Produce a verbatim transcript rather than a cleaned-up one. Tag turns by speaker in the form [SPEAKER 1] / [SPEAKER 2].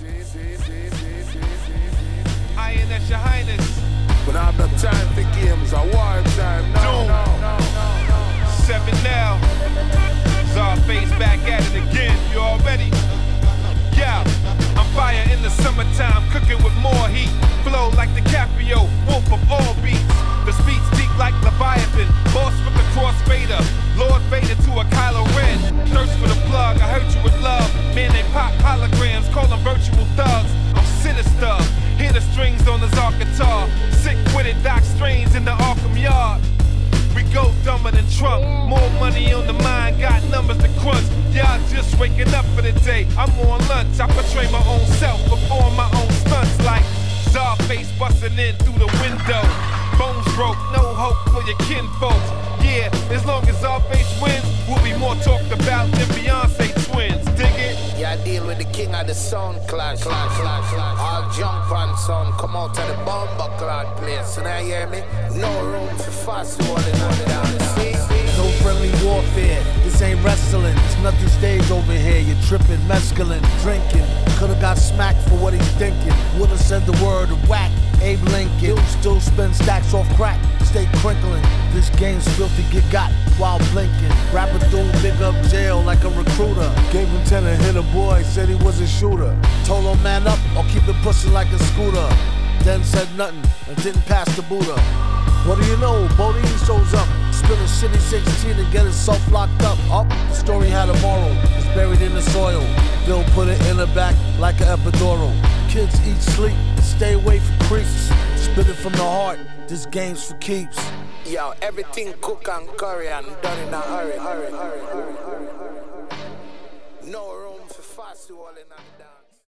[SPEAKER 1] I ain't at your highness.
[SPEAKER 2] But I have no time for games, I war time. No,
[SPEAKER 1] Doom.
[SPEAKER 2] no, no, no, no.
[SPEAKER 1] Seven now. Czarface back at it again. You all ready? Yeah. I'm fire in the summertime, cooking with more heat. Flow like DiCaprio, wolf of all beats. The speech deep like Leviathan. Boss with the crossfader. Lord Vader to a Kylo Ren. Thirst for the plug, I heard you with love. Man, they pop holograms, call them virtual thugs. I'm sinister. Hear the strings on the Zark guitar. Sick with it, Doc Strange in the Arkham Yard. We go dumber than Trump. More money on the mind, got numbers to crunch. Y'all just waking up for the day. I'm on lunch, I portray my own self, perform my own stunts like Czarface busting in through the window. Bones broke, no hope for your kinfolks. Yeah, as long as Czarface wins, we'll be more talked about than Beyonce twins. Dig it?
[SPEAKER 3] Yeah, I deal with the king of the sound clash. clash, clash, clash. All jump on sound, come out of the bomber clad place. And I hear me? No room for fast rolling on it down the sea.
[SPEAKER 4] No friendly warfare, this ain't wrestling. It's nothing stage over here, you're tripping, mescaline, drinking. Could've got smacked for what he's thinking. Would've said the word of whack, Abe Lincoln. Still spend stacks off crack, stay crinkling. This game's filthy, get got while blinking. Rapper dude, big up jail like a recruiter. Gave him ten and hit a boy, said he was a shooter. Told him man up or keep it pushing like a scooter. Then said nothing and didn't pass the Buddha. What do you know? Bodine shows up, spill a shitty sixteen and get himself locked up. Up, the story had a moral, it's buried in the soil. Bill put it in the back like an epidural. Kids eat, sleep, stay away from creeps. Spit it from the heart, this game's for keeps.
[SPEAKER 3] Yo, everything cook and curry and done in a hurry, hurry, hurry, hurry, hurry, hurry. No room for fast rolling on the dance.